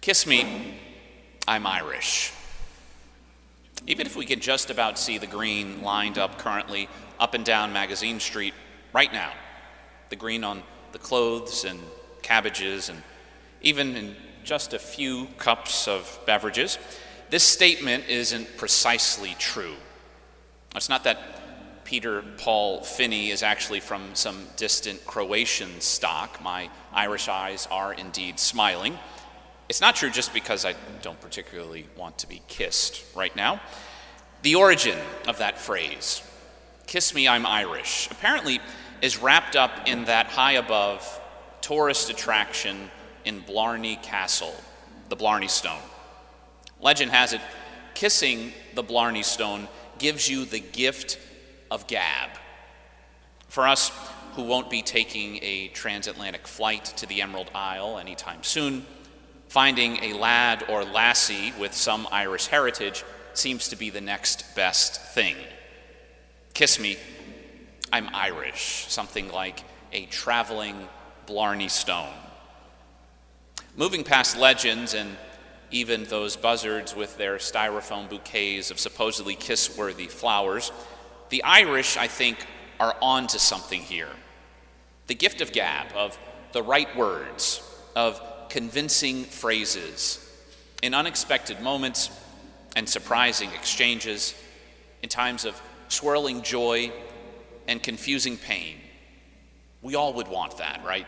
Kiss me, I'm Irish. Even if we can just about see the green lined up currently up and down Magazine Street right now, the green on the clothes and cabbages and even in just a few cups of beverages, this statement isn't precisely true. It's not that Peter Paul Finney is actually from some distant Croatian stock. My Irish eyes are indeed smiling. It's not true just because I don't particularly want to be kissed right now. The origin of that phrase, kiss me, I'm Irish, apparently is wrapped up in that high above tourist attraction in Blarney Castle, the Blarney Stone. Legend has it, kissing the Blarney Stone gives you the gift of gab. For us who won't be taking a transatlantic flight to the Emerald Isle anytime soon, finding a lad or lassie with some Irish heritage seems to be the next best thing. Kiss me, I'm Irish, something like a traveling Blarney Stone. Moving past legends and even those buzzards with their styrofoam bouquets of supposedly kiss-worthy flowers, the Irish, I think, are on to something here. The gift of gab, of the right words, of convincing phrases, in unexpected moments and surprising exchanges, in times of swirling joy and confusing pain. We all would want that, right?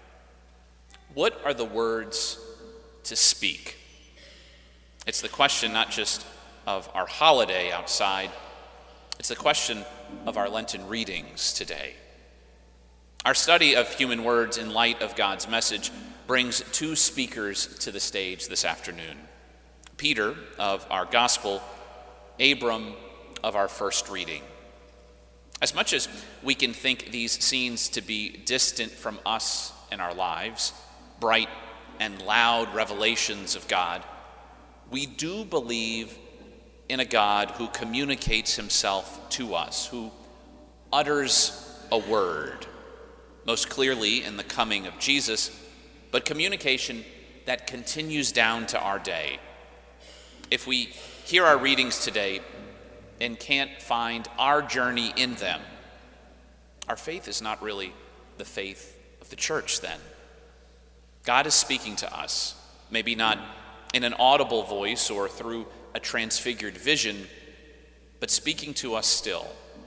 What are the words to speak? It's the question not just of our holiday outside, it's the question of our Lenten readings today. Our study of human words in light of God's message brings two speakers to the stage this afternoon. Peter of our gospel, Abram of our first reading. As much as we can think these scenes to be distant from us in our lives, bright and loud revelations of God, we do believe in a God who communicates himself to us, who utters a word, most clearly in the coming of Jesus, but communication that continues down to our day. If we hear our readings today and can't find our journey in them, our faith is not really the faith of the church then. God is speaking to us, maybe not in an audible voice or through a transfigured vision, but speaking to us still.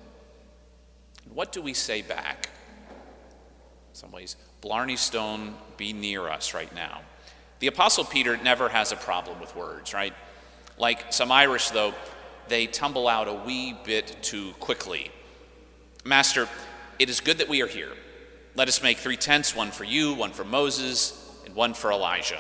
What do we say back? In some ways, Blarney Stone be near us right now. The Apostle Peter never has a problem with words, right? Like some Irish, though, they tumble out a wee bit too quickly. Master, it is good that we are here. Let us make 3 tents, one for you, one for Moses, and one for Elijah.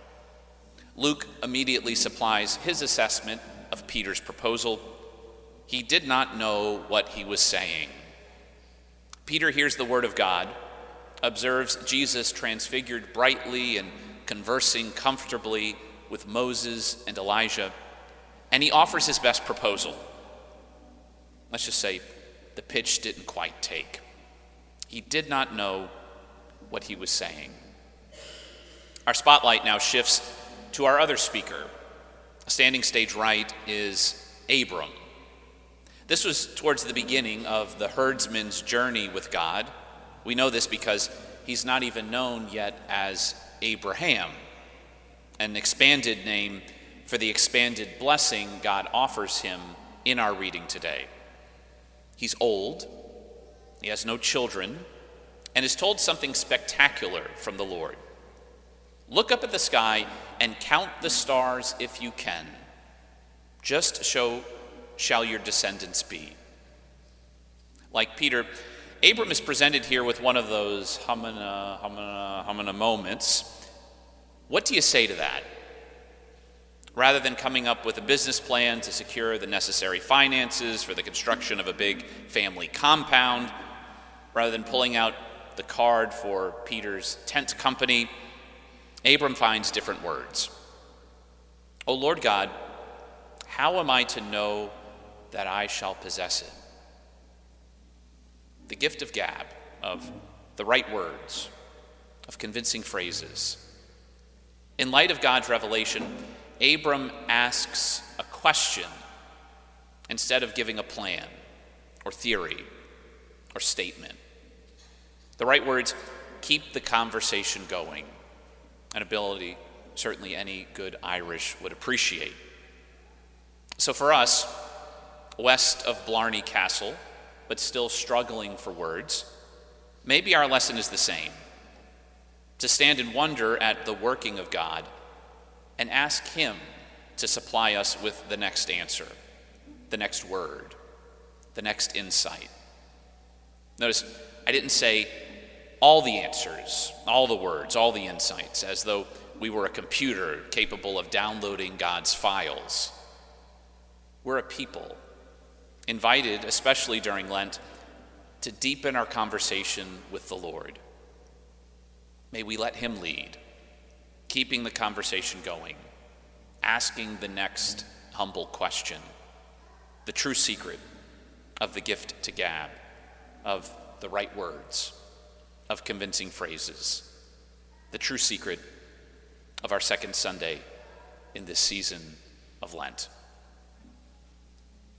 Luke immediately supplies his assessment of Peter's proposal. He did not know what he was saying. Peter hears the word of God, observes Jesus transfigured brightly and conversing comfortably with Moses and Elijah, and he offers his best proposal. Let's just say the pitch didn't quite take. He did not know what he was saying. Our spotlight now shifts to our other speaker. Standing stage right is Abram. This was towards the beginning of the herdsman's journey with God. We know this because he's not even known yet as Abraham, an expanded name for the expanded blessing God offers him in our reading today. He's old, he has no children, and is told something spectacular from the Lord. Look up at the sky and count the stars if you can. Just so shall your descendants be. Like Peter, Abram is presented here with one of those humana moments. What do you say to that? Rather than coming up with a business plan to secure the necessary finances for the construction of a big family compound, rather than pulling out the card for Peter's tent company, Abram finds different words. O Lord God, how am I to know that I shall possess it? The gift of gab, of the right words, of convincing phrases. In light of God's revelation, Abram asks a question instead of giving a plan or theory or statement. The right words keep the conversation going, an ability certainly any good Irish would appreciate. So for us, west of Blarney Castle, but still struggling for words, maybe our lesson is the same: to stand in wonder at the working of God and ask Him to supply us with the next answer, the next word, the next insight. Notice, I didn't say all the answers, all the words, all the insights, as though we were a computer capable of downloading God's files. We're a people, invited, especially during Lent, to deepen our conversation with the Lord. May we let Him lead, keeping the conversation going, asking the next humble question, the true secret of the gift to gab, of the right words, of convincing phrases, the true secret of our second Sunday in this season of Lent.